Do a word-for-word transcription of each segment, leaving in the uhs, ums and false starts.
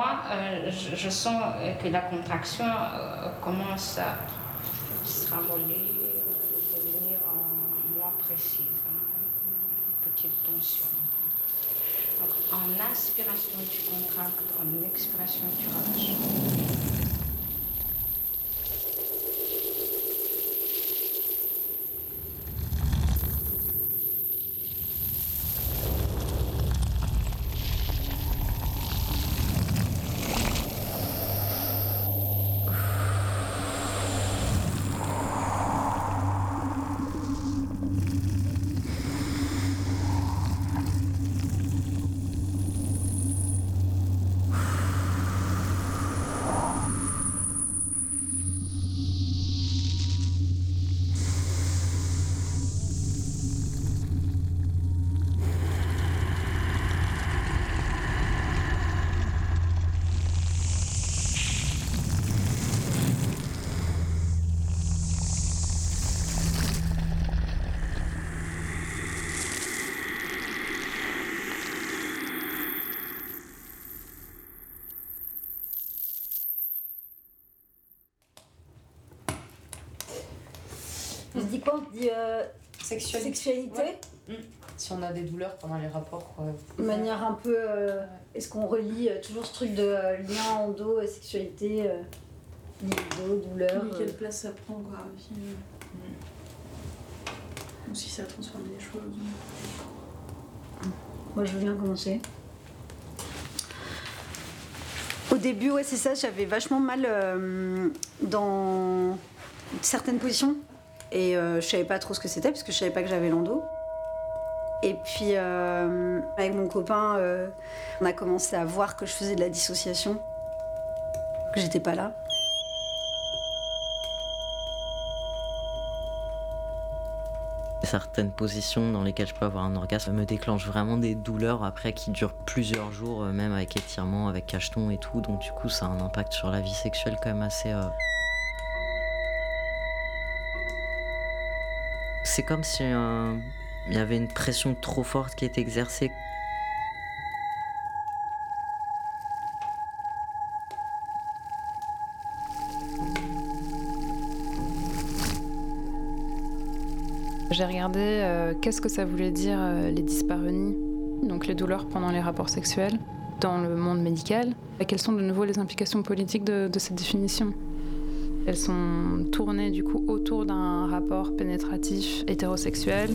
moi, euh, je, je sens que la contraction euh, commence à se ramollir, devenir euh, moins précise, hein, une petite tension. Donc, en inspiration, tu contractes, en expiration, tu relâches. On se dit quoi? On se dit euh, sexualité. sexualité. Ouais. Mmh. Si on a des douleurs pendant les rapports, quoi. De manière un peu. Euh, ouais. Est-ce qu'on relie euh, toujours ce truc de euh, lien endo et sexualité, euh, libido, douleur Oui, quelle euh... place ça prend, quoi. Aussi. Mmh. Ou si ça transforme des choses. Moi, je veux bien commencer. Au début, ouais, c'est ça, j'avais vachement mal euh, dans certaines positions. Et euh, je savais pas trop ce que c'était parce que je savais pas que j'avais l'endo. Et puis euh, avec mon copain, euh, on a commencé à voir que je faisais de la dissociation, que j'étais pas là. Certaines positions dans lesquelles je peux avoir un orgasme me déclenchent vraiment des douleurs après qui durent plusieurs jours, même avec étirement, avec cacheton et tout. Donc du coup, ça a un impact sur la vie sexuelle quand même assez... Euh... C'est comme si euh, il y avait une pression trop forte qui était exercée. J'ai regardé euh, qu'est-ce que ça voulait dire euh, les dyspareunies, donc les douleurs pendant les rapports sexuels, dans le monde médical. Et quelles sont de nouveau les implications politiques de, de cette définition? Elles sont tournées du coup autour d'un rapport pénétratif hétérosexuel.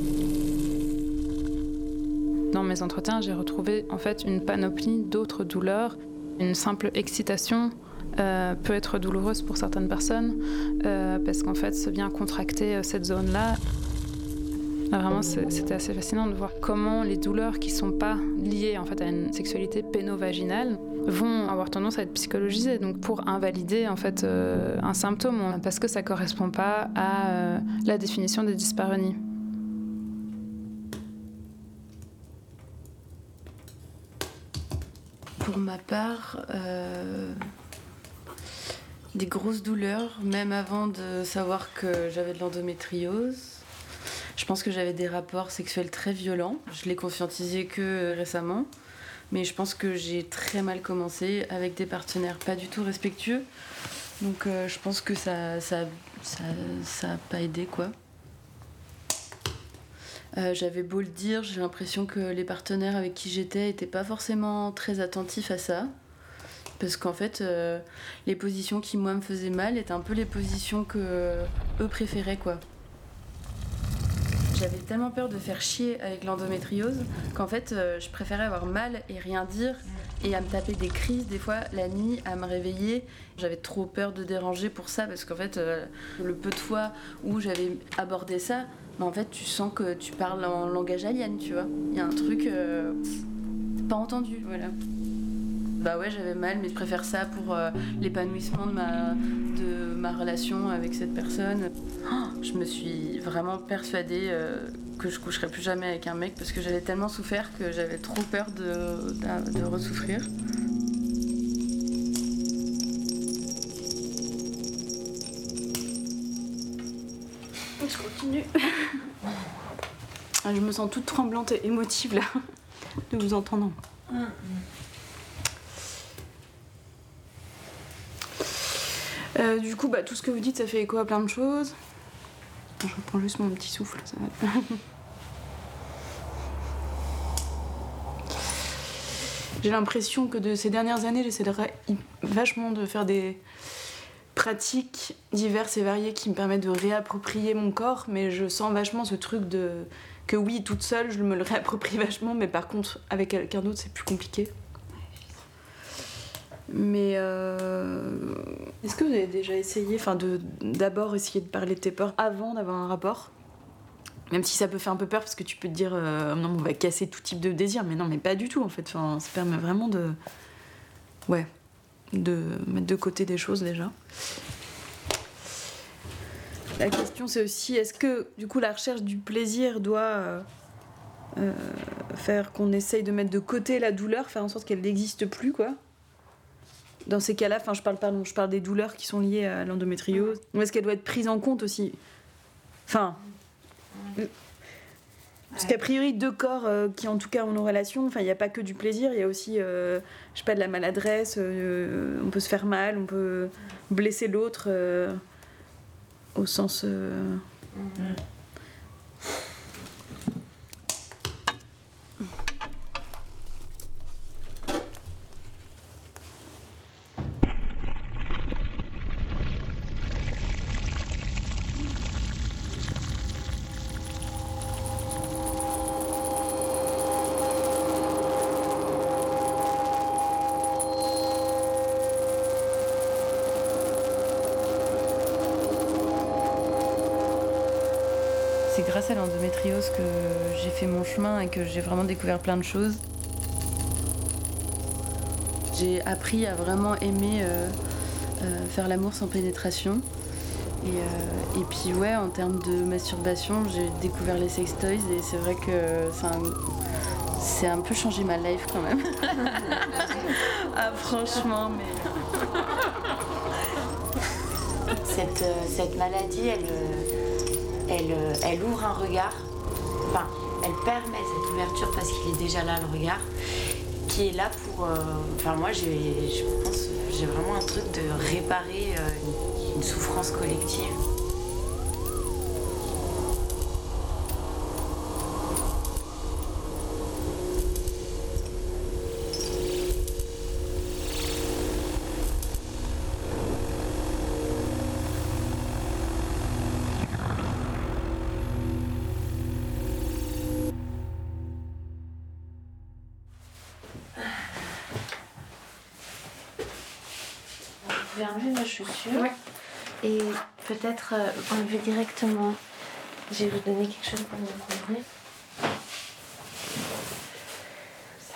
Dans mes entretiens, j'ai retrouvé en fait une panoplie d'autres douleurs. Une simple excitation euh, peut être douloureuse pour certaines personnes euh, parce qu'en fait, ça vient contracter euh, cette zone-là. Vraiment, c'était assez fascinant de voir comment les douleurs qui ne sont pas liées en fait, à une sexualité pénovaginale vont avoir tendance à être psychologisées, donc pour invalider en fait, euh, un symptôme, parce que ça ne correspond pas à euh, la définition des dyspareunies. Pour ma part, euh, des grosses douleurs, même avant de savoir que j'avais de l'endométriose. Je pense que j'avais des rapports sexuels très violents. Je l'ai conscientisé que récemment. Mais je pense que j'ai très mal commencé avec des partenaires pas du tout respectueux. Donc euh, je pense que ça ça, ça, ça a pas aidé, quoi. Euh, j'avais beau le dire, j'ai l'impression que les partenaires avec qui j'étais n'étaient pas forcément très attentifs à ça. Parce qu'en fait, euh, les positions qui, moi, me faisaient mal étaient un peu les positions que euh, eux préféraient, quoi. J'avais tellement peur de faire chier avec l'endométriose qu'en fait, euh, je préférais avoir mal et rien dire et à me taper des crises, des fois, la nuit, à me réveiller. J'avais trop peur de déranger pour ça parce qu'en fait, euh, le peu de fois où j'avais abordé ça, bah, en fait, tu sens que tu parles en langage alien, tu vois. Il y a un truc euh, pas entendu, voilà. Bah ouais, j'avais mal, mais je préfère ça pour euh, l'épanouissement de ma, de ma relation avec cette personne. Oh, je me suis vraiment persuadée euh, que je coucherais plus jamais avec un mec parce que j'avais tellement souffert que j'avais trop peur de, de, de ressouffrir. Je continue. Je me sens toute tremblante et émotive là, de vous entendre. Euh, du coup, bah, tout ce que vous dites, ça fait écho à plein de choses. Je reprends juste mon petit souffle. Ça va. J'ai l'impression que de ces dernières années, j'essaie de ra- vachement de faire des pratiques diverses et variées qui me permettent de réapproprier mon corps, mais je sens vachement ce truc de que oui, toute seule, je me le réapproprie vachement, mais par contre, avec quelqu'un d'autre, c'est plus compliqué. Mais euh... est-ce que vous avez déjà essayé, enfin, de d'abord essayer de parler de tes peurs avant d'avoir un rapport ? Même si ça peut faire un peu peur parce que tu peux te dire euh, non, on va casser tout type de désir, mais non, mais pas du tout en fait. Enfin, ça permet vraiment de, ouais, de mettre de côté des choses déjà. La question c'est aussi, est-ce que du coup la recherche du plaisir doit euh, euh, faire qu'on essaye de mettre de côté la douleur, faire en sorte qu'elle n'existe plus, quoi. Dans ces cas-là, enfin, je parle pardon, je parle des douleurs qui sont liées à l'endométriose. Ou est-ce qu'elle doit être prise en compte aussi ? Enfin. Parce qu'a priori, deux corps euh, qui en tout cas ont nos relations, enfin il n'y a pas que du plaisir, il y a aussi, euh, je sais pas, de la maladresse, euh, on peut se faire mal, on peut blesser l'autre euh, au sens... Euh... Mm-hmm. C'est grâce à l'endométriose que j'ai fait mon chemin et que j'ai vraiment découvert plein de choses. J'ai appris à vraiment aimer euh, euh, faire l'amour sans pénétration. Et, euh, et puis ouais, en termes de masturbation, j'ai découvert les sex toys et c'est vrai que c'est un, c'est un peu changé ma life quand même. Ah franchement, mais... Cette, euh, cette maladie, elle... Euh... Elle, elle ouvre un regard, enfin, elle permet cette ouverture parce qu'il est déjà là, le regard, qui est là pour... Euh, enfin, moi, j'ai, je pense j'ai vraiment un truc de réparer euh, une, une souffrance collective. Vous pouvez enlever vos chaussures. Ouais. Et peut-être euh, enlever directement. Je vais vous donner quelque chose pour me couvrir. Ça,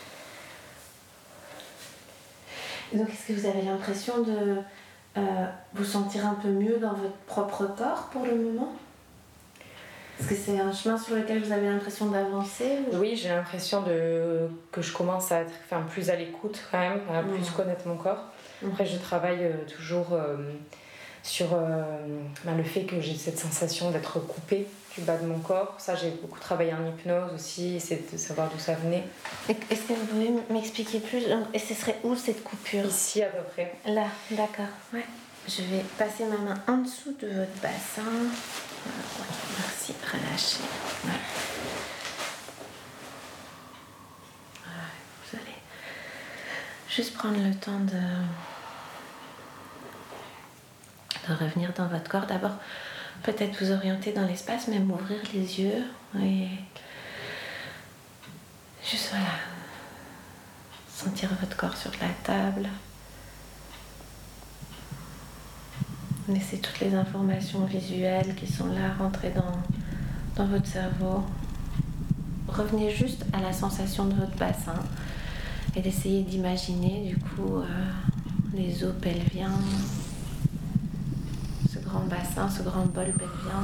ouais. Et donc, est-ce que vous avez l'impression de euh, vous sentir un peu mieux dans votre propre corps pour le moment ? Est-ce que c'est un chemin sur lequel vous avez l'impression d'avancer ou... Oui, j'ai l'impression de... que je commence à être enfin, plus à l'écoute quand même, à plus mmh. connaître mon corps. Après, je travaille euh, toujours euh, sur euh, ben, le fait que j'ai cette sensation d'être coupée du bas de mon corps. Ça, j'ai beaucoup travaillé en hypnose aussi, essayer de savoir d'où ça venait. Est-ce que vous pouvez m'expliquer plus ? Et ce serait où cette coupure ? Ici, à peu près. Là, d'accord. Ouais. Je vais passer ma main en dessous de votre bassin. Ouais, merci, relâchez. Ouais. Vous allez juste prendre le temps de, de revenir dans votre corps. D'abord, peut-être vous orienter dans l'espace, même ouvrir les yeux. Et juste voilà. Sentir votre corps sur la table. Laissez toutes les informations visuelles qui sont là rentrer dans, dans votre cerveau. Revenez juste à la sensation de votre bassin et d'essayer d'imaginer du coup euh, les os pelviens, ce grand bassin, ce grand bol pelvien.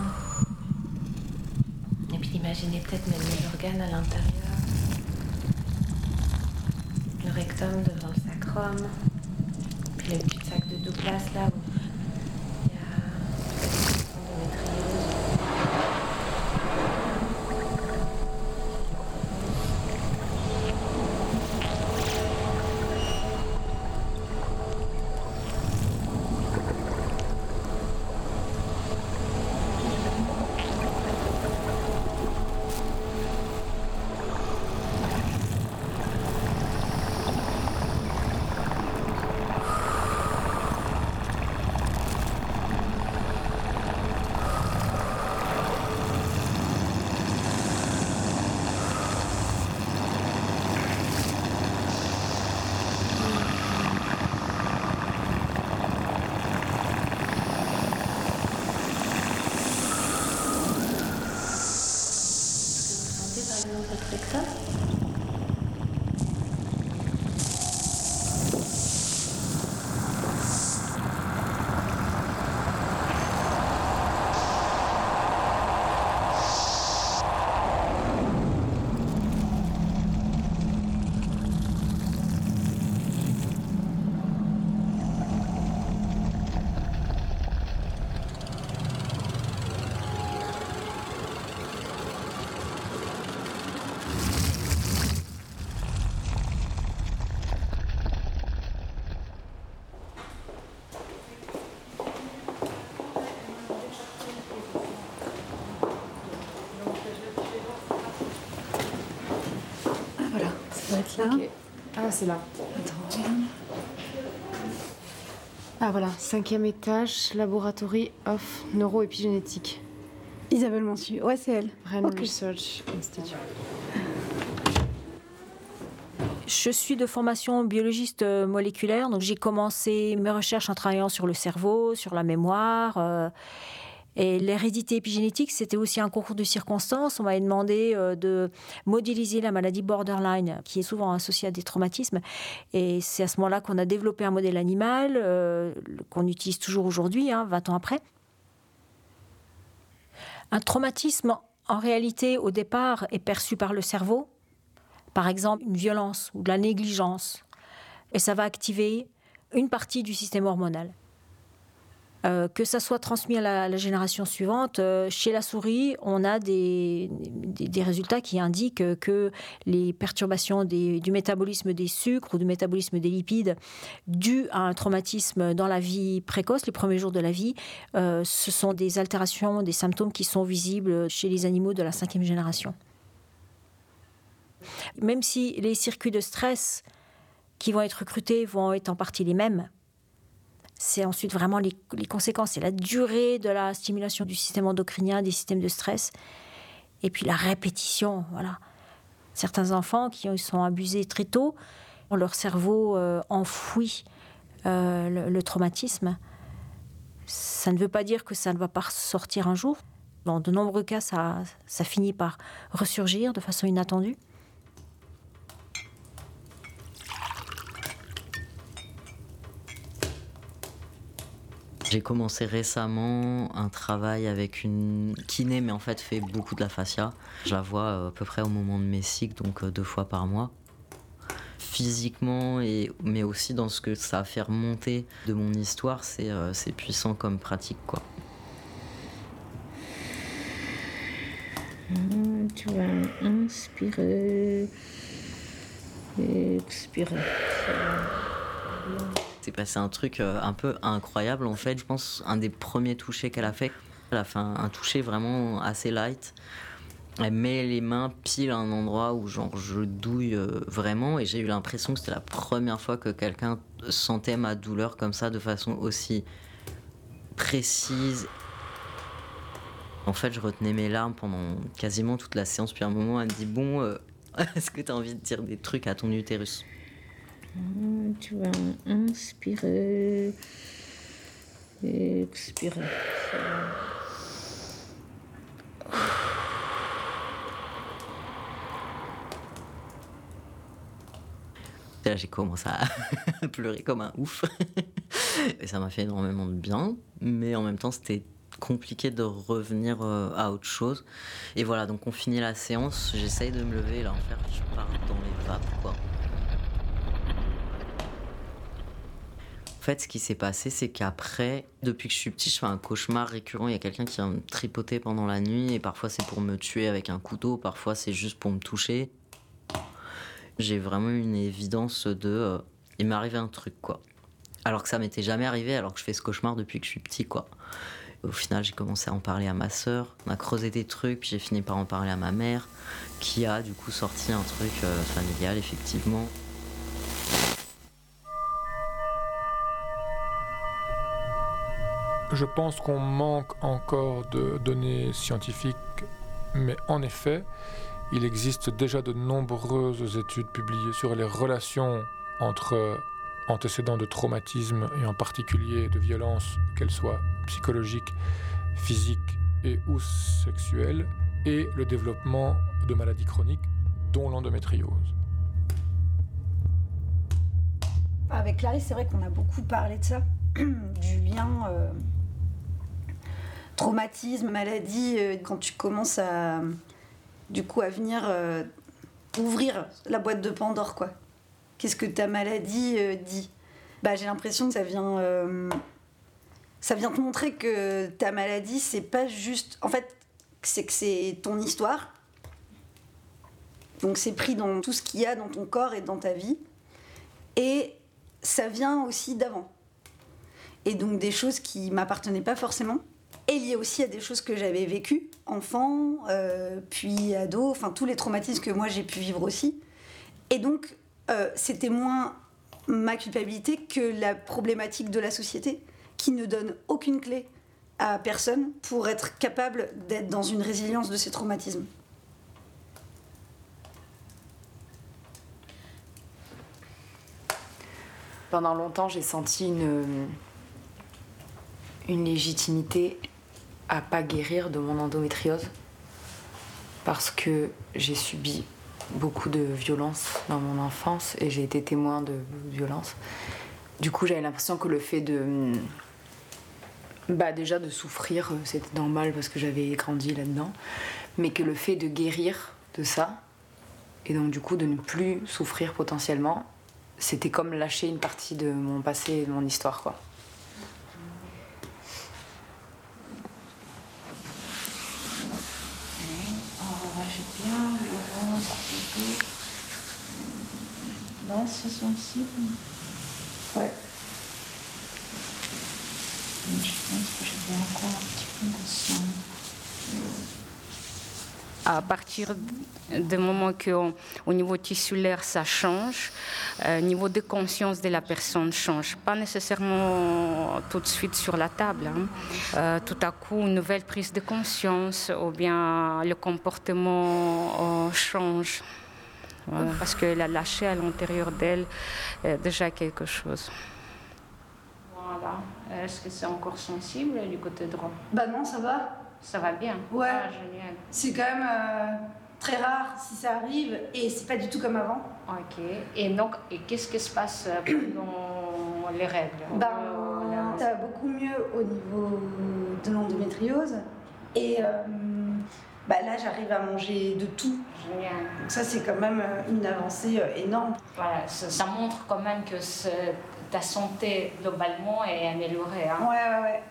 Et puis d'imaginer peut-être même les organes à l'intérieur. Le rectum devant le sacrum. Puis le cul-de-sac de Douglas là où avec ça. Là. Okay. Ah, c'est là. Attends. Ah, voilà. Cinquième étage, Laboratory of Neuroépigénétique. Isabelle Mansu. Ouais, c'est elle. Brain Okay. Research Institute. Je suis de formation biologiste moléculaire, donc j'ai commencé mes recherches en travaillant sur le cerveau, sur la mémoire. Euh, Et l'hérédité épigénétique, c'était aussi un concours de circonstances. On m'avait demandé euh, de modéliser la maladie borderline, qui est souvent associée à des traumatismes. Et c'est à ce moment-là qu'on a développé un modèle animal, euh, qu'on utilise toujours aujourd'hui, hein, vingt ans après. Un traumatisme, en réalité, au départ, est perçu par le cerveau. Par exemple, une violence ou de la négligence. Et ça va activer une partie du système hormonal. Euh, que ça soit transmis à la, la génération suivante, euh, chez la souris, on a des, des, des résultats qui indiquent que les perturbations des, du métabolisme des sucres ou du métabolisme des lipides dues à un traumatisme dans la vie précoce, les premiers jours de la vie, euh, ce sont des altérations, des symptômes qui sont visibles chez les animaux de la cinquième génération. Même si les circuits de stress qui vont être recrutés vont être en partie les mêmes, c'est ensuite vraiment les, les conséquences, c'est la durée de la stimulation du système endocrinien, des systèmes de stress, et puis la répétition. Voilà. Certains enfants qui sont abusés très tôt, leur cerveau euh, enfouit euh, le, le traumatisme. Ça ne veut pas dire que ça ne va pas sortir un jour. Dans de nombreux cas, ça, ça finit par ressurgir de façon inattendue. J'ai commencé récemment un travail avec une kiné, mais en fait fait beaucoup de la fascia. Je la vois à peu près au moment de mes cycles, donc deux fois par mois. Physiquement, et, mais aussi dans ce que ça a fait remonter de mon histoire, c'est, euh, c'est puissant comme pratique, quoi. Tu vas inspirer, expirer. C'est passé un truc euh, un peu incroyable en fait. Je pense un des premiers touchés qu'elle a fait. Elle a fait un, un toucher vraiment assez light. Elle met les mains pile à un endroit où genre je douille euh, vraiment, et j'ai eu l'impression que c'était la première fois que quelqu'un sentait ma douleur comme ça de façon aussi précise. En fait, je retenais mes larmes pendant quasiment toute la séance. Puis à un moment, elle me dit bon, euh, est-ce que tu as envie de dire des trucs à ton utérus? Tu vas inspirer, expirer. Et là, j'ai commencé à pleurer comme un ouf. Et ça m'a fait énormément de bien, mais en même temps, c'était compliqué de revenir à autre chose. Et voilà, donc on finit la séance, j'essaye de me lever, là, en fait, je pars dans les vapes, quoi. En fait, ce qui s'est passé, c'est qu'après, depuis que je suis petit, je fais un cauchemar récurrent. Il y a quelqu'un qui vient me tripoter pendant la nuit, et parfois c'est pour me tuer avec un couteau, parfois c'est juste pour me toucher. J'ai vraiment eu une évidence de... Euh, il m'est arrivé un truc, quoi. Alors que ça m'était jamais arrivé, alors que je fais ce cauchemar depuis que je suis petit, quoi. Au final, j'ai commencé à en parler à ma sœur, on a creusé des trucs, puis j'ai fini par en parler à ma mère, qui a du coup sorti un truc euh, familial, effectivement. Je pense qu'on manque encore de données scientifiques, mais en effet, il existe déjà de nombreuses études publiées sur les relations entre antécédents de traumatisme et en particulier de violences, qu'elles soient psychologiques, physiques et ou sexuelles, et le développement de maladies chroniques. dont l'endométriose. Avec Clarisse, c'est vrai qu'on a beaucoup parlé de ça, du lien euh, traumatisme, maladie, euh, quand tu commences à, du coup, à venir euh, ouvrir la boîte de Pandore, quoi. Qu'est-ce que ta maladie euh, dit ? Bah, j'ai l'impression que ça vient, euh, ça vient te montrer que ta maladie, c'est pas juste... En fait, c'est que c'est ton histoire. Donc c'est pris dans tout ce qu'il y a dans ton corps et dans ta vie. Et ça vient aussi d'avant. Et donc des choses qui m'appartenaient pas forcément. Et liées aussi à des choses que j'avais vécues, enfant, euh, puis ado, enfin tous les traumatismes que moi j'ai pu vivre aussi. Et donc euh, c'était moins ma culpabilité que la problématique de la société, qui ne donne aucune clé à personne pour être capable d'être dans une résilience de ces traumatismes. Pendant longtemps, j'ai senti une, une légitimité à pas guérir de mon endométriose parce que j'ai subi beaucoup de violences dans mon enfance et j'ai été témoin de violences. Du coup, j'avais l'impression que le fait de... Bah déjà de souffrir, c'était normal parce que j'avais grandi là-dedans, mais que le fait de guérir de ça, et donc du coup de ne plus souffrir potentiellement, c'était comme lâcher une partie de mon passé et de mon histoire, quoi. J'ai bien le ventre plutôt. Là, c'est sensible. Ouais. Je pense que je vais encore un petit peu descendre. À partir du moment qu'au niveau tissulaire ça change, au euh, niveau de conscience de la personne change. Pas nécessairement tout de suite sur la table. Hein. Euh, tout à coup, une nouvelle prise de conscience ou bien le comportement euh, change. Voilà, parce qu'elle a lâché à l'intérieur d'elle euh, déjà quelque chose. Voilà. Est-ce que c'est encore sensible du côté droit ? Bah non, ça va. Ça va bien. Ouais. Ah, génial. C'est quand même euh, très rare si ça arrive et c'est pas du tout comme avant. Ok. Et donc, et qu'est-ce qui se passe pendant les règles ? Ben, ça va beaucoup mieux au niveau de l'endométriose. Et euh, bah là, j'arrive à manger de tout. Génial. Donc ça, c'est quand même une avancée énorme. Voilà, ça, ça montre quand même que ta santé globalement est améliorée. Hein. Ouais, ouais, ouais.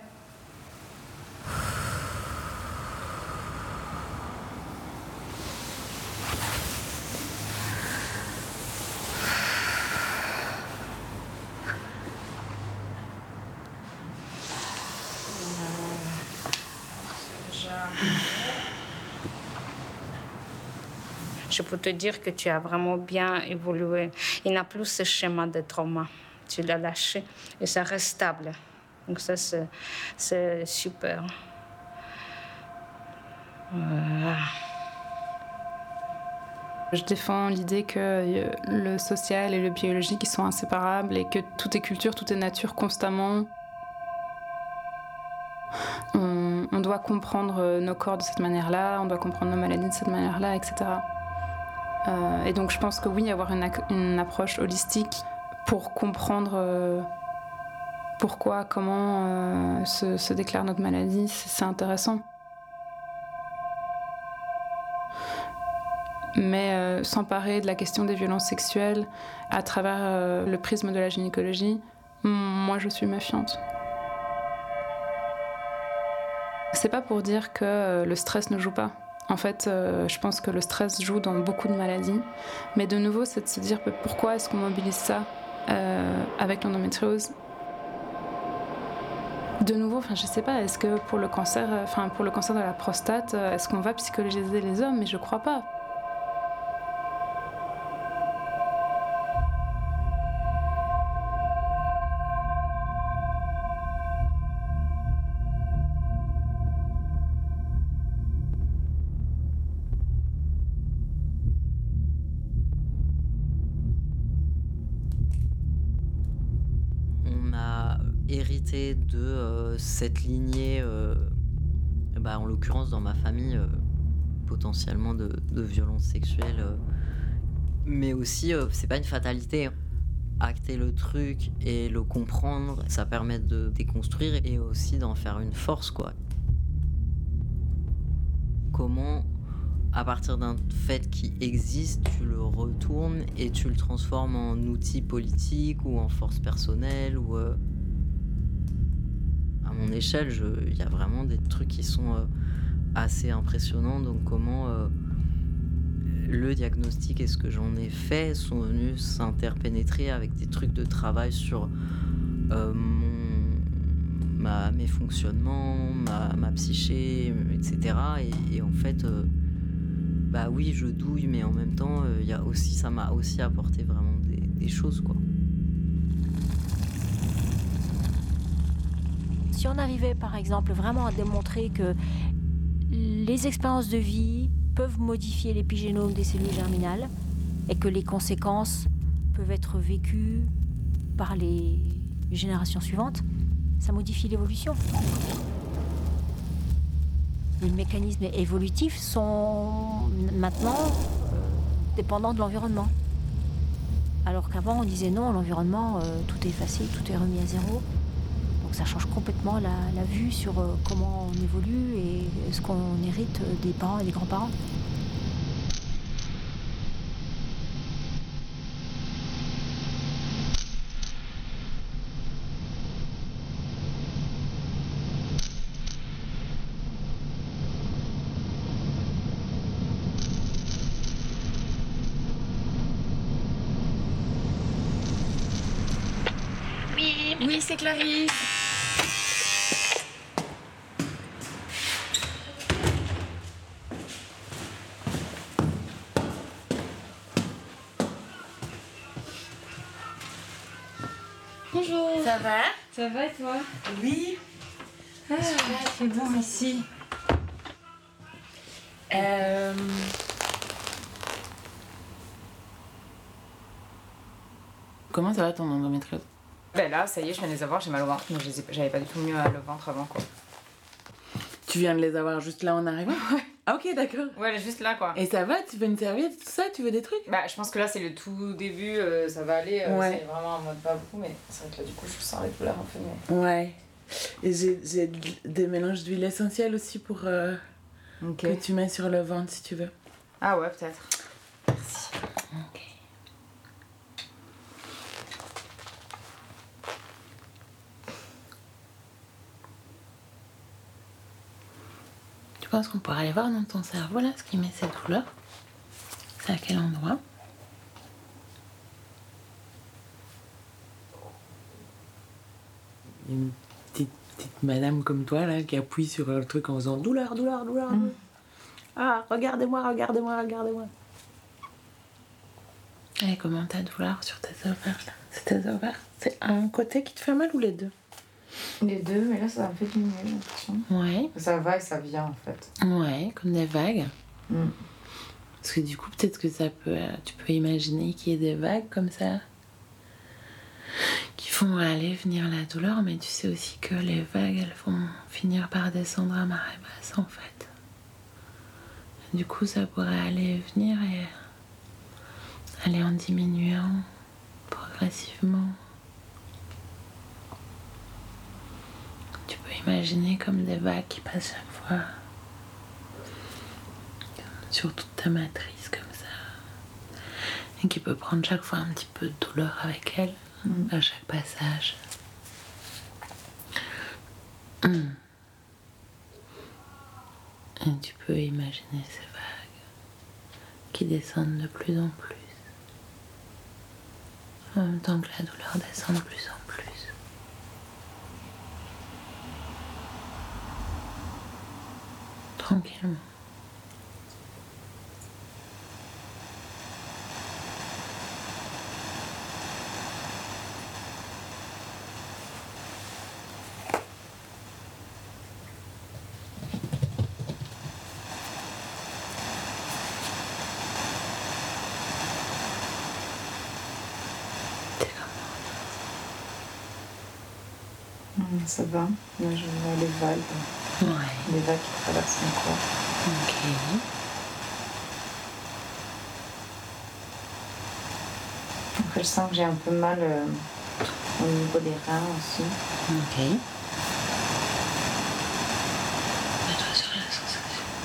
Je peux te dire que tu as vraiment bien évolué. Il n'y a plus ce schéma de trauma. Tu l'as lâché et ça reste stable. Donc ça, c'est, c'est super. Voilà. Je défends l'idée que le social et le biologique ils sont inséparables et que tout est culture, tout est nature constamment. On, on doit comprendre nos corps de cette manière-là, on doit comprendre nos maladies de cette manière-là, et cetera. Euh, et donc je pense que oui, avoir une, une approche holistique pour comprendre euh, pourquoi, comment euh, se, se déclare notre maladie, c'est, c'est intéressant. Mais euh, s'emparer de la question des violences sexuelles à travers euh, le prisme de la gynécologie, moi je suis méfiante. C'est pas pour dire que euh, le stress ne joue pas. En fait, euh, je pense que le stress joue dans beaucoup de maladies. Mais de nouveau, c'est de se dire pourquoi est-ce qu'on mobilise ça euh, avec l'endométriose. De nouveau, enfin, je sais pas, est-ce que pour le cancer, enfin, pour le cancer de la prostate, est-ce qu'on va psychologiser les hommes ? Mais je crois pas. Hérité de euh, cette lignée, euh, bah, en l'occurrence dans ma famille, euh, potentiellement de, de violences sexuelles euh, Mais aussi, euh, c'est pas une fatalité. Acter le truc et le comprendre, ça permet de déconstruire et aussi d'en faire une force, quoi. Comment, à partir d'un fait qui existe, tu le retournes et tu le transformes en outil politique ou en force personnelle ou... Euh... À mon échelle, il y a vraiment des trucs qui sont euh, assez impressionnants. Donc comment euh, le diagnostic et ce que j'en ai fait sont venus s'interpénétrer avec des trucs de travail sur euh, mon, ma, mes fonctionnements, ma, ma psyché, et cetera. Et, et en fait, euh, bah oui, je douille, mais en même temps, euh, y a aussi, ça m'a aussi apporté vraiment des, des choses, quoi. Si on arrivait par exemple vraiment à démontrer que les expériences de vie peuvent modifier l'épigénome des cellules germinales et que les conséquences peuvent être vécues par les générations suivantes, ça modifie l'évolution. Les mécanismes évolutifs sont maintenant dépendants de l'environnement. Alors qu'avant on disait non, l'environnement, euh, tout est effacé, tout est remis à zéro. Ça change complètement la, la vue sur euh, comment on évolue et ce qu'on hérite des parents et des grands-parents. Oui, oui, c'est Clarisse. Bonjour. Ça va? Ça va et toi? Oui. Ah, c'est bon ici. Euh... Comment ça va ton endométriose? Ben là, ça y est, je viens de les avoir, j'ai mal au ventre, mais je les ai- j'avais pas du tout mieux le ventre avant, quoi. Tu viens de les avoir juste là en arrivant? Ouais. Ah ok, d'accord. Ouais, juste là, quoi. Et ça va? Tu veux une serviette, tout ça? Tu veux des trucs? Bah, je pense que là, c'est le tout début, euh, ça va aller, euh, Ouais. c'est vraiment en mode pas beaucoup, mais c'est vrai que là, du coup, je sens les douleurs un peu, mais... Ouais. Et j'ai, j'ai des mélanges d'huile essentielle aussi pour euh, Ok. que tu mets sur le ventre si tu veux. Ah ouais, peut-être. Merci. Ok. Tu penses qu'on pourrait aller voir dans ton cerveau là ce qui met cette douleur? C'est à quel endroit? Une petite, petite madame comme toi là qui appuie sur le truc en faisant douleur, douleur, douleur. Mm. douleur. Ah, regardez-moi, regardez-moi, regardez-moi. Et comment ta douleur sur tes ovaires là? C'est tes ovaires? C'est un côté qui te fait mal ou les deux? Les deux, mais là, ça a un peu diminué, j'ai l'impression. Ouais. Ça va et ça vient, en fait. Ouais, comme des vagues. Mm. Parce que du coup, peut-être que ça peut, tu peux imaginer qu'il y ait des vagues comme ça qui font aller venir la douleur, mais tu sais aussi que les vagues, elles vont finir par descendre à marée basse en fait. Du coup, ça pourrait aller et venir et aller en diminuant progressivement. Tu peux imaginer comme des vagues qui passent chaque fois sur toute ta matrice comme ça et qui peut prendre chaque fois un petit peu de douleur avec elle mmh. à chaque passage. Mmh. Et tu peux imaginer ces vagues qui descendent de plus en plus en même temps que la douleur descend de plus en plus. Tranquillement. Mm, ça va. Là, je vois les vagues. Ouais. Les vagues qui traversent mon corps. Ok. Après, je sens que j'ai un peu mal euh, au niveau des reins aussi. Ok. Mets-toi sur la sensation.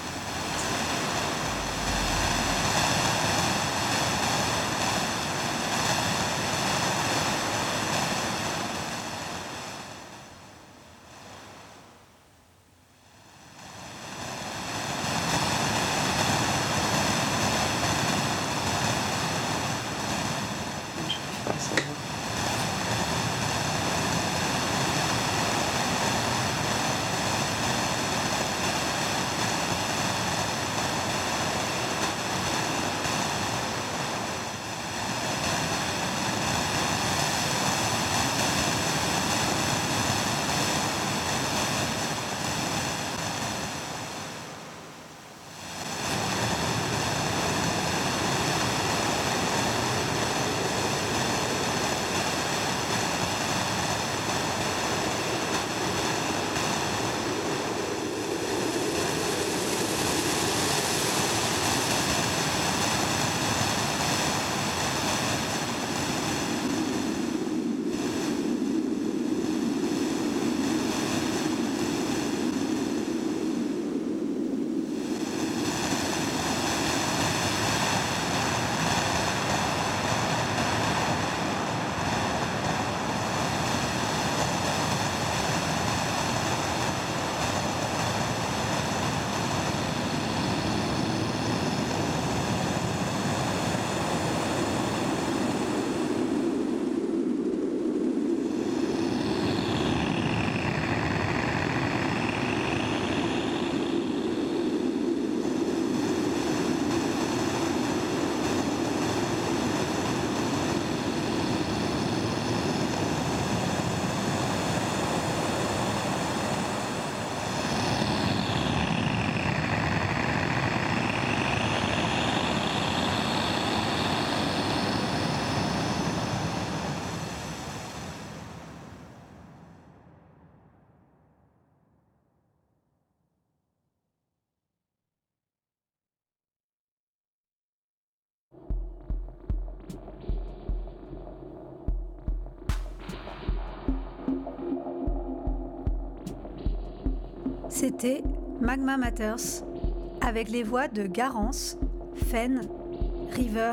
C'était Magma Matters, avec les voix de Garance, Fen, River,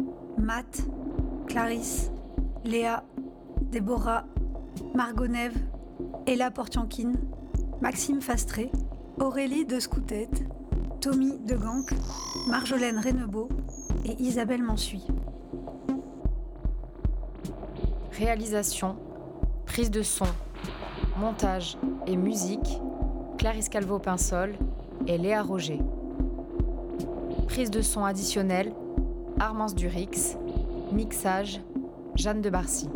Matt, Clarisse, Léa, Déborah, Margot Neve, Ella Portiankine, Maxime Fastré, Aurélie de Scoutet, Tommy de Ganck, Marjolaine Rennebeau et Isabelle Mansuy. Réalisation, prise de son, montage et musique, Clarisse Calvo-Pinsol et Léa Roger. Prise de son additionnelle, Armance Durix. Mixage, Jeanne de Barcy.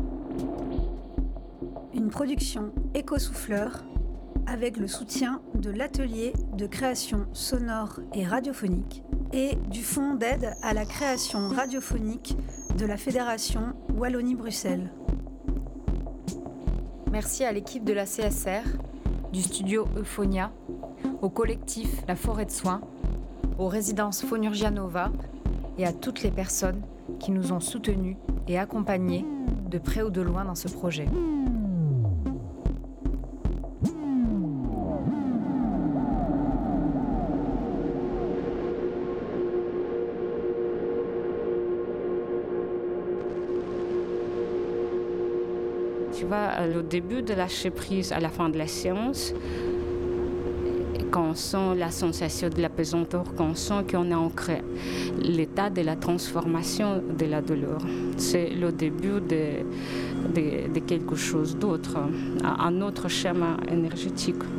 Une production Éco-Souffleur avec le soutien de l'atelier de création sonore et radiophonique et du fonds d'aide à la création radiophonique de la Fédération Wallonie-Bruxelles. Merci à l'équipe de la C S R, du studio Euphonia, au collectif La Forêt de Soins, aux résidences Phonurgia Nova et à toutes les personnes qui nous ont soutenus et accompagnés de près ou de loin dans ce projet. Tu vois, au début de lâcher prise, à la fin de la séance, quand on sent la sensation de l'apesanteur, quand on sent qu'on est ancré, l'état de la transformation de la douleur. C'est le début de, de, de quelque chose d'autre, un autre schéma énergétique.